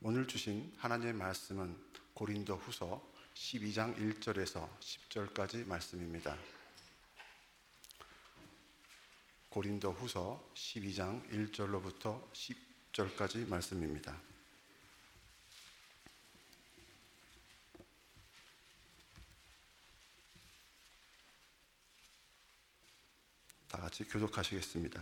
오늘 주신 하나님의 말씀은 고린도 후서 12장 1절에서 10절까지 말씀입니다. 고린도 후서 12장 1절로부터 10절까지 말씀입니다. 다 같이 교독하시겠습니다.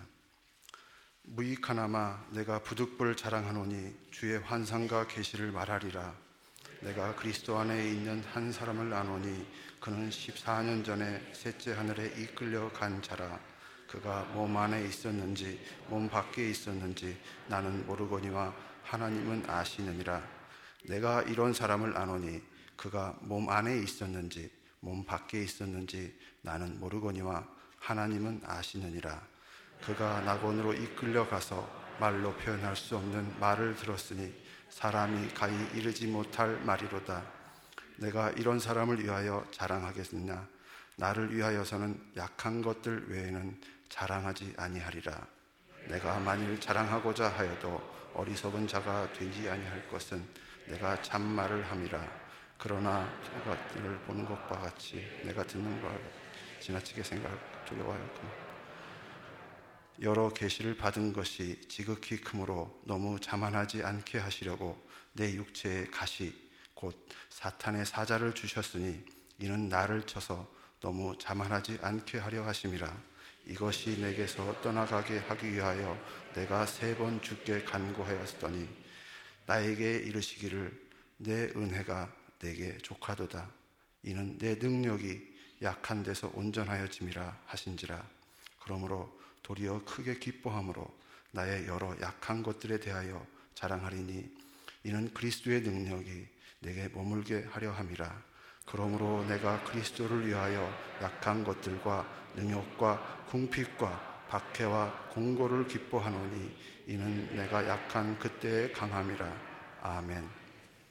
무익하나마 내가 부득불 자랑하노니 주의 환상과 계시를 말하리라. 내가 그리스도 안에 있는 한 사람을 아노니 그는 14년 전에 셋째 하늘에 이끌려 간 자라. 그가 몸 안에 있었는지 몸 밖에 있었는지 나는 모르거니와 하나님은 아시느니라. 내가 이런 사람을 아노니 그가 몸 안에 있었는지 몸 밖에 있었는지 나는 모르거니와 하나님은 아시느니라. 그가 낙원으로 이끌려 가서 말로 표현할 수 없는 말을 들었으니 사람이 가히 이르지 못할 말이로다. 내가 이런 사람을 위하여 자랑하겠느냐? 나를 위하여서는 약한 것들 외에는 자랑하지 아니하리라. 내가 만일 자랑하고자 하여도 어리석은 자가 되지 아니할 것은 내가 참말을 함이라. 그러나 그것들을 보는 것과 같이 내가 듣는 것 지나치게 두려워하였구나. 여러 계시를 받은 것이 지극히 크므로 너무 자만하지 않게 하시려고 내 육체에 가시 곧 사탄의 사자를 주셨으니 이는 나를 쳐서 너무 자만하지 않게 하려 하심이라. 이것이 내게서 떠나가게 하기 위하여 내가 3번 주께 간구하였더니 나에게 이르시기를 내 은혜가 내게 족하도다. 이는 내 능력이 약한 데서 온전하여짐이라 하신지라. 그러므로 도리어 크게 기뻐함으로 나의 여러 약한 것들에 대하여 자랑하리니 이는 그리스도의 능력이 내게 머물게 하려 함이라. 그러므로 내가 그리스도를 위하여 약한 것들과 능욕과 궁핍과 박해와 공고를 기뻐하노니 이는 내가 약한 그때의 강함이라. 아멘.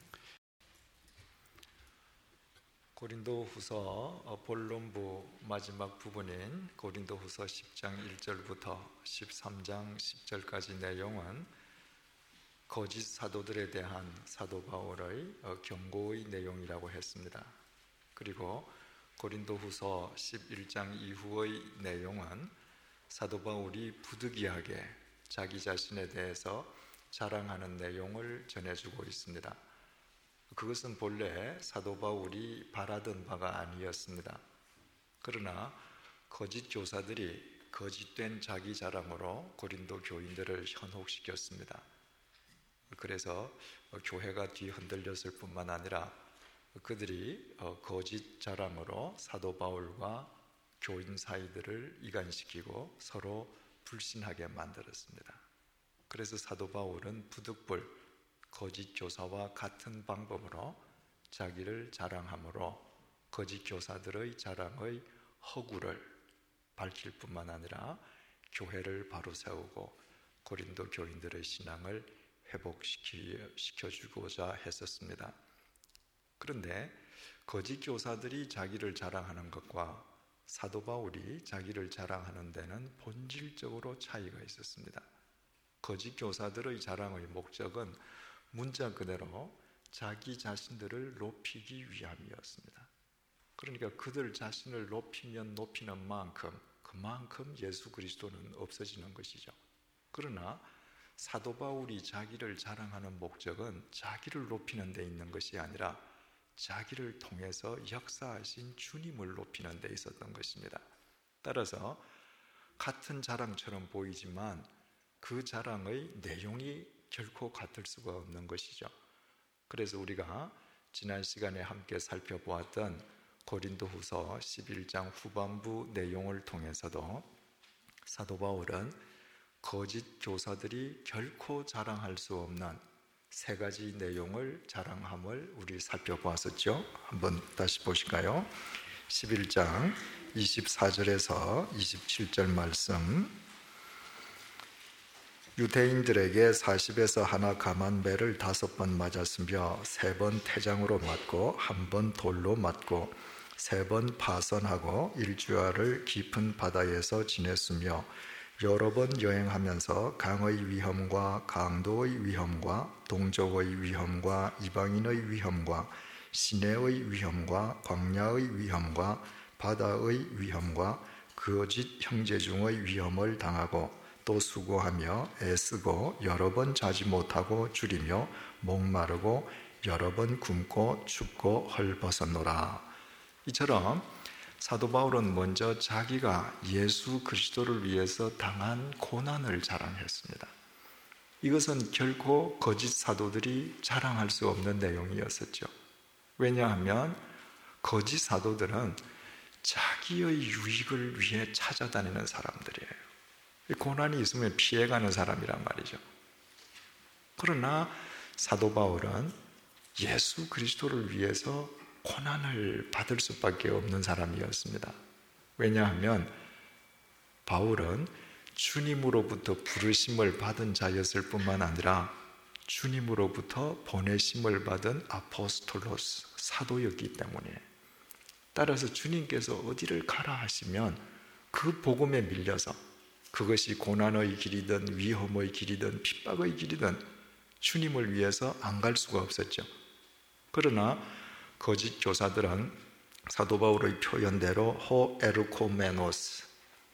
고린도 후서 본론부 마지막 부분인 고린도 후서 10장 1절부터 13장 10절까지 내용은 거짓 사도들에 대한 사도 바울의 경고의 내용이라고 했습니다. 그리고 고린도 후서 11장 이후의 내용은 사도 바울이 부득이하게 자기 자신에 대해서 자랑하는 내용을 전해주고 있습니다. 그것은 본래 사도 바울이 바라던 바가 아니었습니다. 그러나 거짓 교사들이 거짓된 자기 자랑으로 고린도 교인들을 현혹시켰습니다. 그래서 교회가 뒤흔들렸을 뿐만 아니라 그들이 거짓 자랑으로 사도 바울과 교인 사이들을 이간시키고 서로 불신하게 만들었습니다. 그래서 사도 바울은 부득불 거짓 교사와 같은 방법으로 자기를 자랑함으로 거짓 교사들의 자랑의 허구를 밝힐 뿐만 아니라 교회를 바로 세우고 고린도 교인들의 신앙을 회복시켜주고자 했었습니다. 그런데 거짓 교사들이 자기를 자랑하는 것과 사도 바울이 자기를 자랑하는 데는 본질적으로 차이가 있었습니다. 거짓 교사들의 자랑의 목적은 문자 그대로 자기 자신들을 높이기 위함이었습니다. 그러니까 그들 자신을 높이면 높이는 만큼 그만큼 예수 그리스도는 없어지는 것이죠. 그러나 사도 바울이 자기를 자랑하는 목적은 자기를 높이는 데 있는 것이 아니라 자기를 통해서 역사하신 주님을 높이는 데 있었던 것입니다. 따라서 같은 자랑처럼 보이지만 그 자랑의 내용이 결코 같을 수가 없는 것이죠. 그래서 우리가 지난 시간에 함께 살펴보았던 고린도 후서 11장 후반부 내용을 통해서도 사도 바울은 거짓 교사들이 결코 자랑할 수 없는 3가지 내용을 자랑함을 우리 살펴보았었죠. 한번 다시 보실까요? 11장 24절에서 27절 말씀. 유대인들에게 40에서 하나 감한 매를 5번 맞았으며 3번 태장으로 맞고 1번 돌로 맞고 3번 파선하고 1주야를 깊은 바다에서 지냈으며 여러 번 여행하면서 강의 위험과 강도의 위험과 동족의 위험과 이방인의 위험과 시내의 위험과 광야의 위험과 바다의 위험과 거짓 형제 중의 위험을 당하고 또 수고하며 애쓰고 여러 번 자지 못하고 줄이며 목마르고 여러 번 굶고 춥고 헐벗었노라. 이처럼 사도 바울은 먼저 자기가 예수 그리스도를 위해서 당한 고난을 자랑했습니다. 이것은 결코 거짓 사도들이 자랑할 수 없는 내용이었었죠. 왜냐하면 거짓 사도들은 자기의 유익을 위해 찾아다니는 사람들이에요. 고난이 있으면 피해가는 사람이란 말이죠. 그러나 사도 바울은 예수 그리스도를 위해서 고난을 받을 수밖에 없는 사람이었습니다. 왜냐하면 바울은 주님으로부터 부르심을 받은 자였을 뿐만 아니라 주님으로부터 보내심을 받은 아포스톨로스, 사도였기 때문에, 따라서 주님께서 어디를 가라 하시면 그 복음에 밀려서, 그것이 고난의 길이든 위험의 길이든 핍박의 길이든 주님을 위해서 안 갈 수가 없었죠. 그러나 거짓 교사들은 사도 바울의 표현대로 호에르코메노스,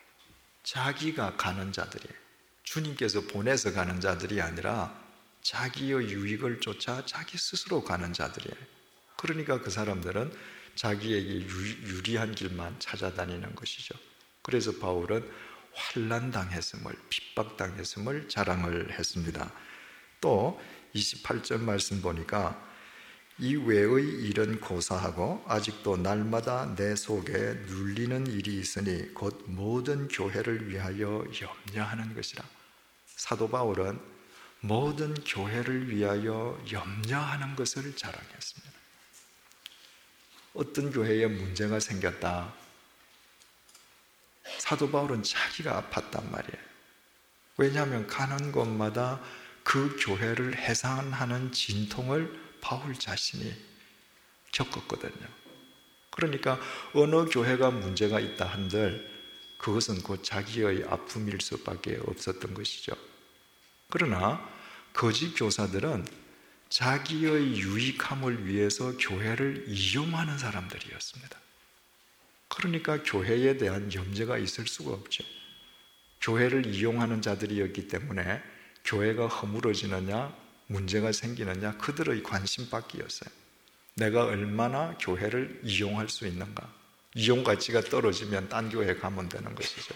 자기가 가는 자들이에요. 주님께서 보내서 가는 자들이 아니라 자기의 유익을 쫓아 자기 스스로 가는 자들이에요. 그러니까 그 사람들은 자기에게 유리한 길만 찾아다니는 것이죠. 그래서 바울은 환난당했음을, 핍박당했음을 자랑을 했습니다. 또 28절 말씀 보니까 이 외의 일은 고사하고 아직도 날마다 내 속에 눌리는 일이 있으니 곧 모든 교회를 위하여 염려하는 것이라. 사도 바울은 모든 교회를 위하여 염려하는 것을 자랑했습니다. 어떤 교회에 문제가 생겼다. 사도 바울은 자기가 아팠단 말이에요. 왜냐하면 가는 곳마다 그 교회를 해산하는 진통을 바울 자신이 겪었거든요. 그러니까 어느 교회가 문제가 있다 한들 그것은 곧 자기의 아픔일 수밖에 없었던 것이죠. 그러나 거짓 교사들은 자기의 유익함을 위해서 교회를 이용하는 사람들이었습니다. 그러니까 교회에 대한 염려가 있을 수가 없죠. 교회를 이용하는 자들이었기 때문에 교회가 허물어지느냐, 문제가 생기느냐, 그들의 관심밖이었어요. 내가 얼마나 교회를 이용할 수 있는가. 이용 가치가 떨어지면 딴 교회 가면 되는 것이죠.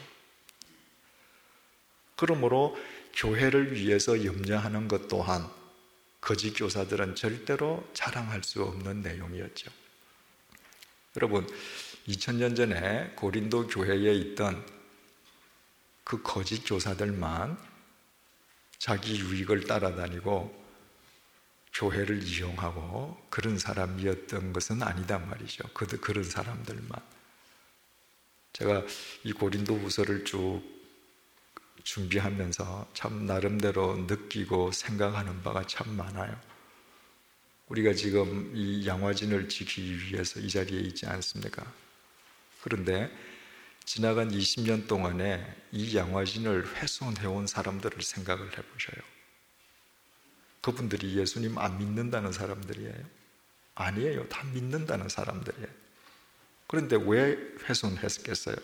그러므로 교회를 위해서 염려하는 것 또한 거짓 교사들은 절대로 자랑할 수 없는 내용이었죠. 여러분, 2000년 전에 고린도 교회에 있던 그 거짓 교사들만 자기 유익을 따라다니고 교회를 이용하고 그런 사람이었던 것은 아니단 말이죠. 그런 사람들만. 제가 이 고린도후서를 쭉 준비하면서 참 나름대로 느끼고 생각하는 바가 참 많아요. 우리가 지금 이 양화진을 지키기 위해서 이 자리에 있지 않습니까? 그런데 지나간 20년 동안에 이 양화진을 훼손해온 사람들을 생각을 해보셔요. 그분들이 예수님 안 믿는다는 사람들이에요? 아니에요. 다 믿는다는 사람들이에요. 그런데 왜 훼손했겠어요?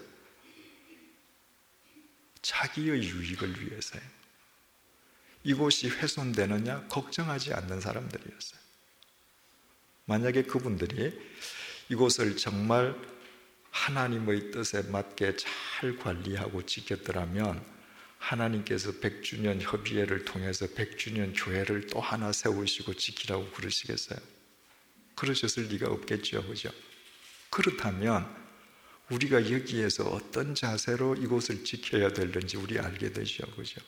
자기의 유익을 위해서요. 이곳이 훼손되느냐 걱정하지 않는 사람들이었어요. 만약에 그분들이 이곳을 정말 하나님의 뜻에 맞게 잘 관리하고 지켰더라면 하나님께서 100주년 협의회를 통해서 100주년 교회를 또 하나 세우시고 지키라고 그러시겠어요? 그러셨을 리가 없겠죠, 그죠? 그렇다면 우리가 여기에서 어떤 자세로 이곳을 지켜야 되는지 우리 알게 되죠, 그죠?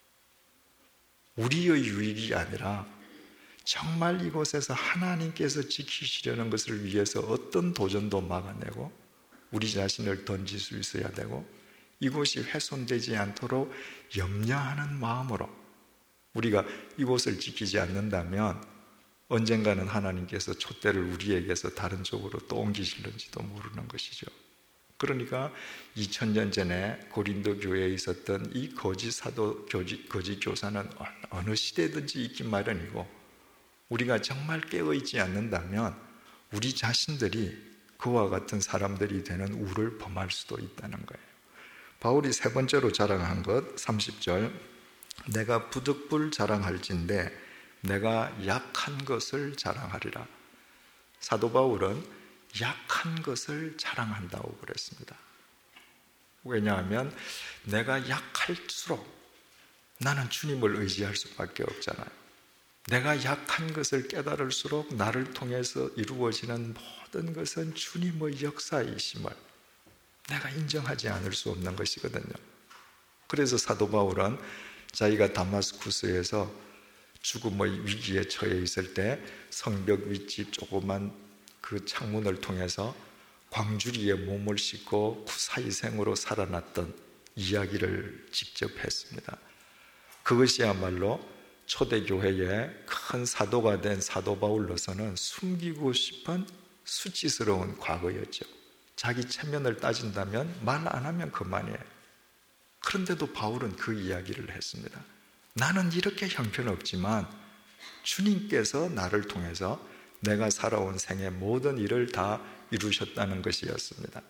우리의 유익이 아니라 정말 이곳에서 하나님께서 지키시려는 것을 위해서 어떤 도전도 막아내고 우리 자신을 던질 수 있어야 되고 이곳이 훼손되지 않도록 염려하는 마음으로 우리가 이곳을 지키지 않는다면 언젠가는 하나님께서 촛대를 우리에게서 다른 쪽으로 또 옮기실는지도 모르는 것이죠. 그러니까 2000년 전에 고린도 교회에 있었던 이 거짓 사도, 거짓 교사는 어느 시대든지 있기 마련이고, 우리가 정말 깨어있지 않는다면 우리 자신들이 그와 같은 사람들이 되는 우를 범할 수도 있다는 거예요. 바울이 세 번째로 자랑한 것, 30절, 내가 부득불 자랑할진대 내가 약한 것을 자랑하리라. 사도 바울은 약한 것을 자랑한다고 그랬습니다. 왜냐하면 내가 약할수록 나는 주님을 의지할 수밖에 없잖아요. 내가 약한 것을 깨달을수록 나를 통해서 이루어지는 모든 것은 주님의 역사이심을 내가 인정하지 않을 수 없는 것이거든요. 그래서 사도 바울은 자기가 다마스쿠스에서 죽음의 위기에 처해 있을 때 성벽 윗집 조그만 그 창문을 통해서 광주리에 몸을 싣고 구사이생으로 살아났던 이야기를 직접 했습니다. 그것이야말로 초대교회의 큰 사도가 된 사도 바울로서는 숨기고 싶은 수치스러운 과거였죠. 자기 체면을 따진다면 말 안 하면 그만이에요. 그런데도 바울은 그 이야기를 했습니다. 나는 이렇게 형편없지만 주님께서 나를 통해서 내가 살아온 생의 모든 일을 다 이루셨다는 것이었습니다.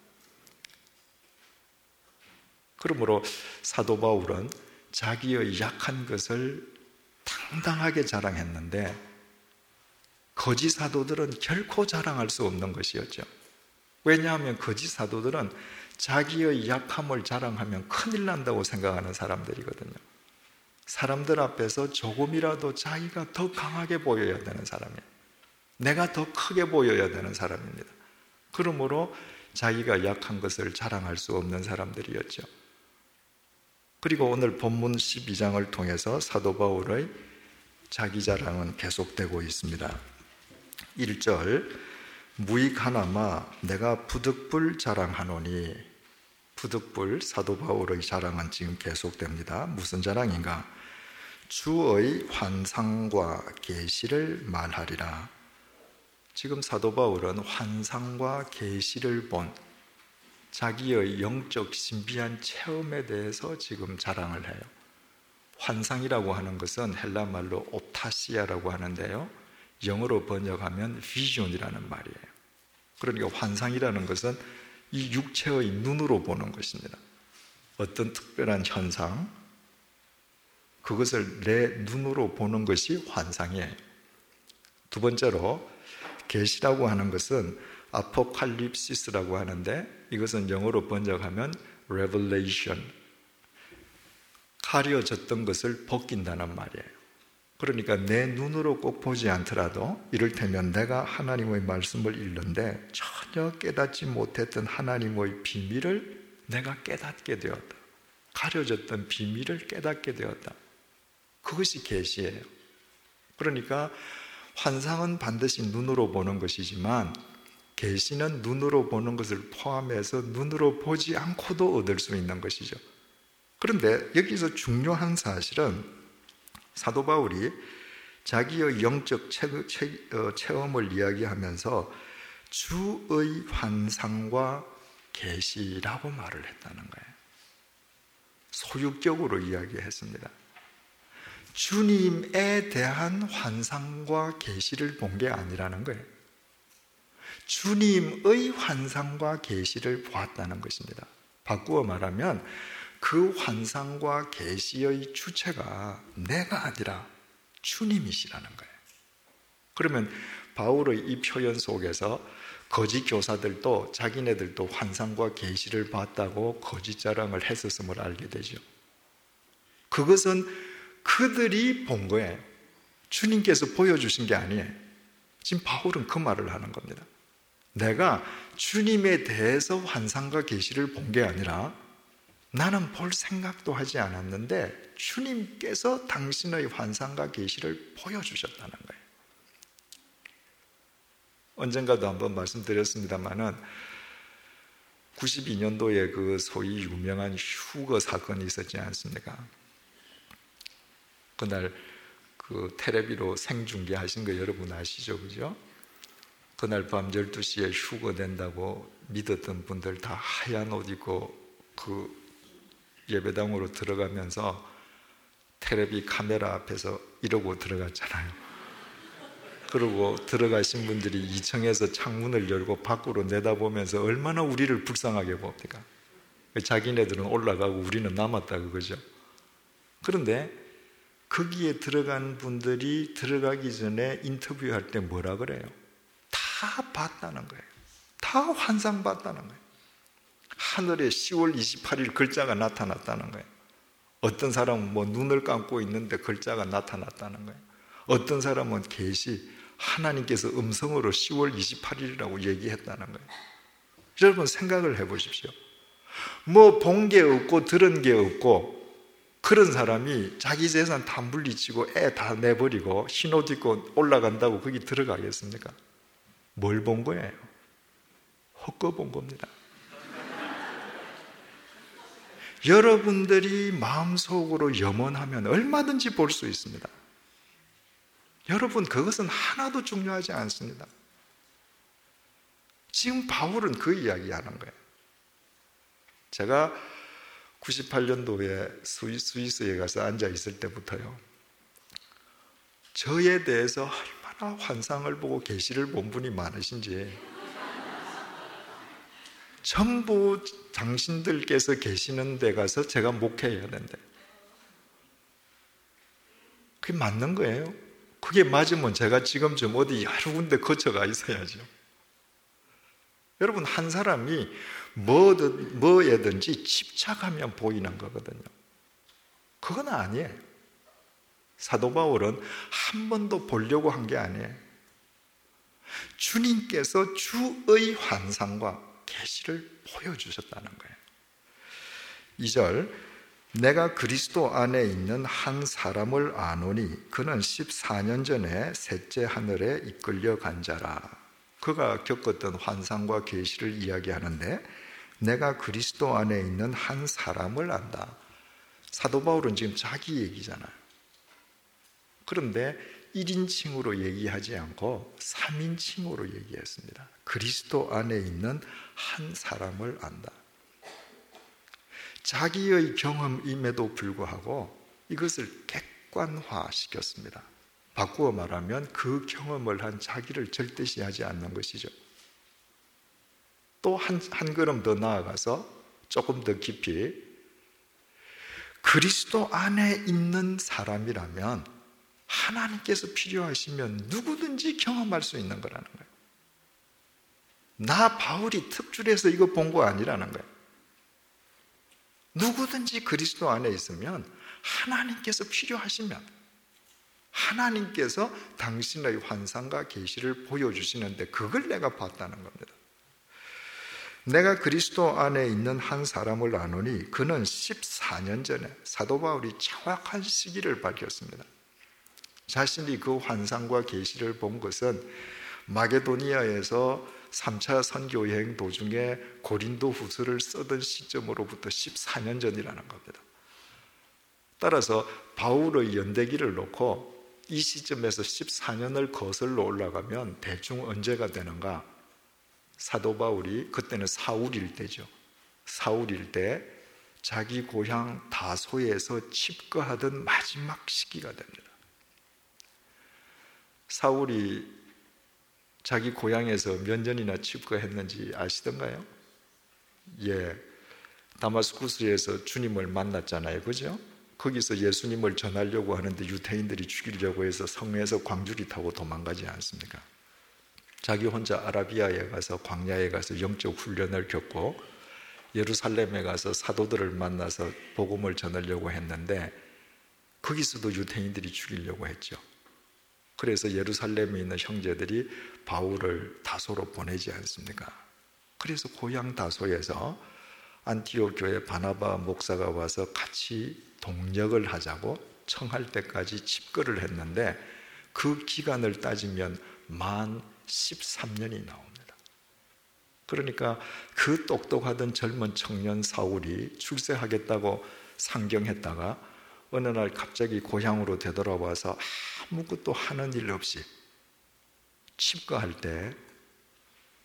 그러므로 사도 바울은 자기의 약한 것을 당당하게 자랑했는데 거짓 사도들은 결코 자랑할 수 없는 것이었죠. 왜냐하면 거짓 사도들은 자기의 약함을 자랑하면 큰일 난다고 생각하는 사람들이거든요. 사람들 앞에서 조금이라도 자기가 더 강하게 보여야 되는 사람이에요. 내가 더 크게 보여야 되는 사람입니다. 그러므로 자기가 약한 것을 자랑할 수 없는 사람들이었죠. 그리고 오늘 본문 12장을 통해서 사도 바울의 자기 자랑은 계속되고 있습니다. 1절, 무익하나마 내가 부득불 자랑하노니. 부득불 사도 바울의 자랑은 지금 계속됩니다. 무슨 자랑인가? 주의 환상과 계시를 말하리라. 지금 사도 바울은 환상과 계시를 본 자기의 영적 신비한 체험에 대해서 지금 자랑을 해요. 환상이라고 하는 것은 헬라 말로 옵타시아라고 하는데요, 영어로 번역하면 비전이라는 말이에요. 그러니까 환상이라는 것은 이 육체의 눈으로 보는 것입니다. 어떤 특별한 현상, 그것을 내 눈으로 보는 것이 환상이에요. 두 번째로 계시라고 하는 것은 아포칼립시스라고 하는데, 이것은 영어로 번역하면 revelation, 가려졌던 것을 벗긴다는 말이에요. 그러니까 내 눈으로 꼭 보지 않더라도 이를테면 내가 하나님의 말씀을 읽는데 전혀 깨닫지 못했던 하나님의 비밀을 내가 깨닫게 되었다. 가려졌던 비밀을 깨닫게 되었다. 그것이 계시예요. 그러니까 환상은 반드시 눈으로 보는 것이지만 계시는 눈으로 보는 것을 포함해서 눈으로 보지 않고도 얻을 수 있는 것이죠. 그런데 여기서 중요한 사실은 사도 바울이 자기의 영적 체험을 이야기하면서 주의 환상과 계시라고 말을 했다는 거예요. 소유격으로 이야기했습니다. 주님에 대한 환상과 계시를 본 게 아니라는 거예요. 주님의 환상과 계시를 보았다는 것입니다. 바꾸어 말하면 그 환상과 계시의 주체가 내가 아니라 주님이시라는 거예요. 그러면 바울의 이 표현 속에서 거짓 교사들도 자기네들도 환상과 계시를 봤다고 거짓 자랑을 했었음을 알게 되죠. 그것은 그들이 본 거예요. 주님께서 보여주신 게 아니에요. 지금 바울은 그 말을 하는 겁니다. 내가 주님에 대해서 환상과 계시를 본 게 아니라 나는 볼 생각도 하지 않았는데 주님께서 당신의 환상과 계시를 보여주셨다는 거예요. 언젠가도 한번 말씀드렸습니다마는 92년도에 그 소위 유명한 휴거 사건이 있었지 않습니까? 그날 그 텔레비로 생중계하신 거 여러분 아시죠? 그죠? 그날 밤 12시에 휴거 된다고 믿었던 분들 다 하얀 옷 입고 그 예배당으로 들어가면서 텔레비 카메라 앞에서 이러고 들어갔잖아요. 그러고 들어가신 분들이 2층에서 창문을 열고 밖으로 내다보면서 얼마나 우리를 불쌍하게 봅니까? 자기네들은 올라가고 우리는 남았다 그거죠. 그런데 거기에 들어간 분들이 들어가기 전에 인터뷰할 때 뭐라 그래요? 다 봤다는 거예요. 다 환상 봤다는 거예요. 하늘에 10월 28일 글자가 나타났다는 거예요. 어떤 사람은 뭐 눈을 감고 있는데 글자가 나타났다는 거예요. 어떤 사람은 계시 하나님께서 음성으로 10월 28일이라고 얘기했다는 거예요. 여러분 생각을 해보십시오. 뭐 본 게 없고 들은 게 없고 그런 사람이 자기 재산 다 물리치고 애 다 내버리고 흰옷 입고 올라간다고 거기 들어가겠습니까? 뭘 본 거예요? 헛거 본 겁니다. 여러분들이 마음속으로 염원하면 얼마든지 볼 수 있습니다. 여러분 그것은 하나도 중요하지 않습니다. 지금 바울은 그 이야기하는 거예요. 제가 98년도에 스위스에 가서 앉아 있을 때부터요, 저에 대해서 얼마나 환상을 보고 계시를 본 분이 많으신지, 전부 당신들께서 계시는 데 가서 제가 목회해야 된대. 그게 맞는 거예요. 그게 맞으면 제가 지금쯤 어디 여러 군데 거쳐가 있어야죠. 여러분 한 사람이 뭐에든지 집착하면 보이는 거거든요. 그건 아니에요. 사도 바울은 한 번도 보려고 한 게 아니에요. 주님께서 주의 환상과 계시를 보여주셨다는 거예요. 2절, 내가 그리스도 안에 있는 한 사람을 아노니 그는 14년 전에 셋째 하늘에 이끌려 간 자라. 그가 겪었던 환상과 계시를 이야기하는데 내가 그리스도 안에 있는 한 사람을 안다. 사도 바울은 지금 자기 얘기잖아요. 그런데 1인칭으로 얘기하지 않고 3인칭으로 얘기했습니다. 그리스도 안에 있는 한 사람을 안다. 자기의 경험임에도 불구하고 이것을 객관화시켰습니다. 바꾸어 말하면 그 경험을 한 자기를 절대시하지 않는 것이죠. 또 한 걸음 더 나아가서 조금 더 깊이 그리스도 안에 있는 사람이라면 하나님께서 필요하시면 누구든지 경험할 수 있는 거라는 거예요. 나 바울이 특출해서 이거 본 거 아니라는 거예요. 누구든지 그리스도 안에 있으면 하나님께서 필요하시면 하나님께서 당신의 환상과 계시를 보여주시는데 그걸 내가 봤다는 겁니다. 내가 그리스도 안에 있는 한 사람을 아노니 그는 14년 전에, 사도 바울이 정확한 시기를 밝혔습니다. 자신이 그 환상과 계시를 본 것은 마게도니아에서 3차 선교 여행 도중에 고린도 후서를 쓰던 시점으로부터 14년 전이라는 겁니다. 따라서 바울의 연대기를 놓고 이 시점에서 14년을 거슬러 올라가면 대충 언제가 되는가? 사도 바울이 그때는 사울일 때죠. 사울일 때 자기 고향 다소에서 칩거하던 마지막 시기가 됩니다. 사울이 자기 고향에서 몇 년이나 칩거했는지 아시던가요? 예, 다마스쿠스에서 주님을 만났잖아요, 그죠? 거기서 예수님을 전하려고 하는데 유대인들이 죽이려고 해서 성에서 광주리 타고 도망가지 않습니까? 자기 혼자 아라비아에 가서 광야에 가서 영적 훈련을 겪고 예루살렘에 가서 사도들을 만나서 복음을 전하려고 했는데 거기서도 유대인들이 죽이려고 했죠. 그래서 예루살렘에 있는 형제들이 바울을 다소로 보내지 않습니까? 그래서 고향 다소에서 안티옥 교회 바나바 목사가 와서 같이 동역을 하자고 청할 때까지 집거를 했는데 그 기간을 따지면 만 13년이 나옵니다. 그러니까 그 똑똑하던 젊은 청년 사울이 출세하겠다고 상경했다가 어느 날 갑자기 고향으로 되돌아와서 아무것도 하는 일 없이 칩거할 때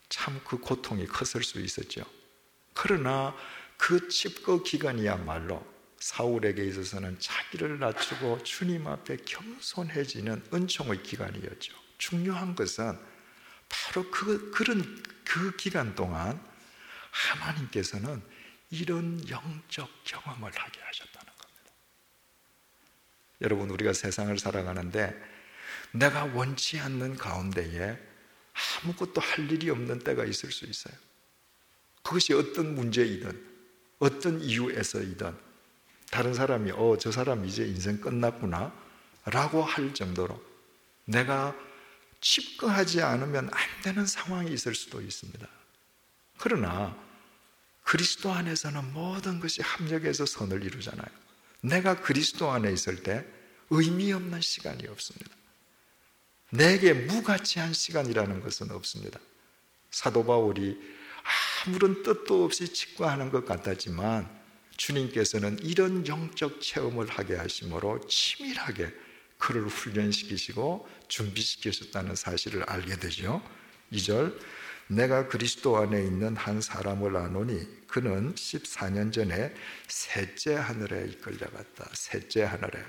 참 그 고통이 컸을 수 있었죠. 그러나 그 칩거 기간이야말로 사울에게 있어서는 자기를 낮추고 주님 앞에 겸손해지는 은총의 기간이었죠. 중요한 것은 바로 그 기간 동안 하나님께서는 이런 영적 경험을 하게 하셨다는 겁니다. 여러분, 우리가 세상을 살아가는데 내가 원치 않는 가운데에 아무것도 할 일이 없는 때가 있을 수 있어요. 그것이 어떤 문제이든 어떤 이유에서이든 다른 사람이 저 사람 이제 인생 끝났구나 라고 할 정도로 내가 칩거하지 않으면 안 되는 상황이 있을 수도 있습니다. 그러나 그리스도 안에서는 모든 것이 합력해서 선을 이루잖아요. 내가 그리스도 안에 있을 때 의미 없는 시간이 없습니다. 내게 무가치한 시간이라는 것은 없습니다. 사도 바울이 아무런 뜻도 없이 칩거하는 것 같았지만 주님께서는 이런 영적 체험을 하게 하심으로 치밀하게 그를 훈련시키시고 준비시키셨다는 사실을 알게 되죠. 2절, 내가 그리스도 안에 있는 한 사람을 아노니 그는 14년 전에 셋째 하늘에 이끌려갔다. 셋째 하늘에.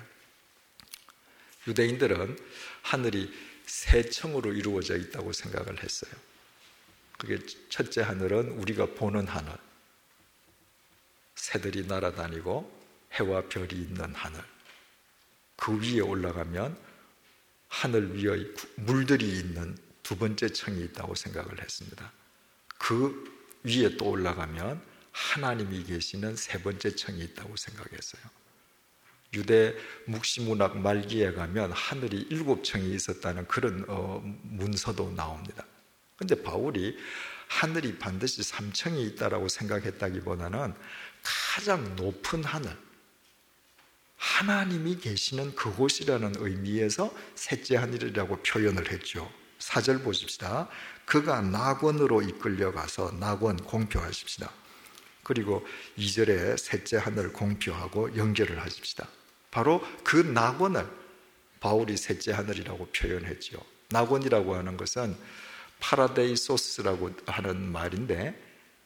유대인들은 하늘이 세 층으로 이루어져 있다고 생각을 했어요. 그게 첫째 하늘은 우리가 보는 하늘, 새들이 날아다니고 해와 별이 있는 하늘. 그 위에 올라가면 하늘 위의 물들이 있는 두 번째 층이 있다고 생각을 했습니다. 그 위에 또 올라가면 하나님이 계시는 세 번째 층이 있다고 생각했어요. 유대 묵시문학 말기에 가면 하늘이 7층이 있었다는 그런 문서도 나옵니다. 그런데 바울이 하늘이 반드시 3층이 있다고 생각했다기보다는 가장 높은 하늘, 하나님이 계시는 그곳이라는 의미에서 셋째 하늘이라고 표현을 했죠. 4절 보십시다. 그가 낙원으로 이끌려가서 낙원 공표하십시다. 그리고 2절에 셋째 하늘 공표하고 연결을 하십시다. 바로 그 낙원을 바울이 셋째 하늘이라고 표현했죠. 낙원이라고 하는 것은 파라데이소스라고 하는 말인데,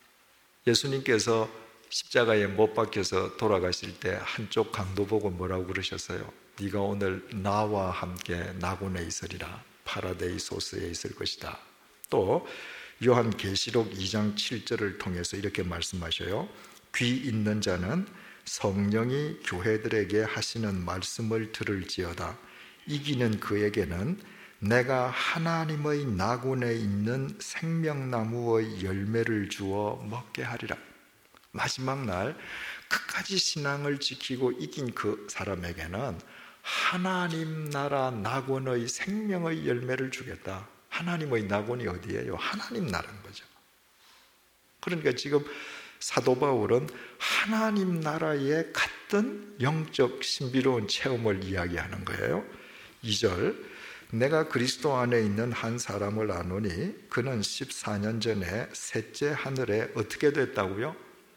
예수님께서 십자가에 못 박혀서 돌아가실 때 한쪽 강도 보고 뭐라고 그러셨어요? 네가 오늘 나와 함께 낙원에 있으리라. 파라데이소스에 있을 것이다. 또 요한계시록 2장 7절을 통해서 이렇게 말씀하셔요. 귀 있는 자는 성령이 교회들에게 하시는 말씀을 들을지어다. 이기는 그에게는 내가 하나님의 낙원에 있는 생명나무의 열매를 주어 먹게 하리라. 마지막 날 끝까지 신앙을 지키고 이긴 그 사람에게는 하나님 나라 낙원의 생명의 열매를 주겠다. 하나님의 낙원이 어디예요? 하나님 나라인 거죠. 그러니까 지금 사도 바울은 하나님 나라에 갔던 영적 신비로운 체험을 이야기하는 거예요. 2절, 내가 그리스도 안에 있는 한 사람을 아노니 그는 14년 전에 셋째 하늘에 어떻게 됐다고요?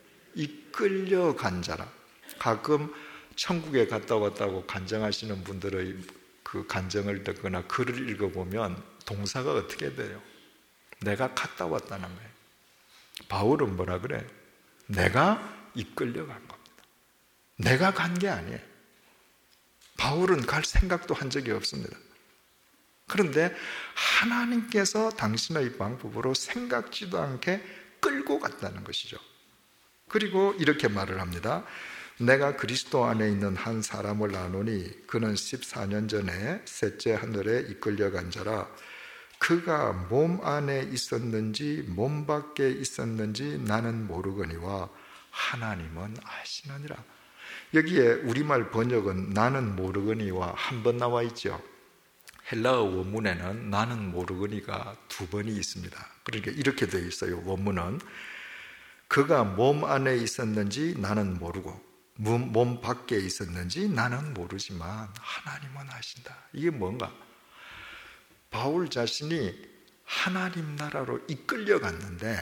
이끌려간 자라. 가끔 천국에 갔다 왔다고 간증하시는 분들의 그 간증을 듣거나 글을 읽어보면 동사가 어떻게 돼요? 내가 갔다 왔다는 거예요. 바울은 뭐라 그래요? 내가 이끌려간 겁니다. 내가 간 게 아니에요. 바울은 갈 생각도 한 적이 없습니다. 그런데 하나님께서 당신의 방법으로 생각지도 않게 끌고 갔다는 것이죠. 그리고 이렇게 말을 합니다. 내가 그리스도 안에 있는 한 사람을 아노니 그는 14년 전에 셋째 하늘에 이끌려간 자라. 그가 몸 안에 있었는지 몸 밖에 있었는지 나는 모르거니와 하나님은 아시느니라. 여기에 우리말 번역은 나는 모르거니와 한 번 나와 있죠. 헬라어 원문에는 나는 모르거니가 두 번이 있습니다. 그러니까 이렇게 되어 있어요. 원문은 그가 몸 안에 있었는지 나는 모르고 몸 밖에 있었는지 나는 모르지만 하나님은 아신다. 이게 뭔가? 바울 자신이 하나님 나라로 이끌려갔는데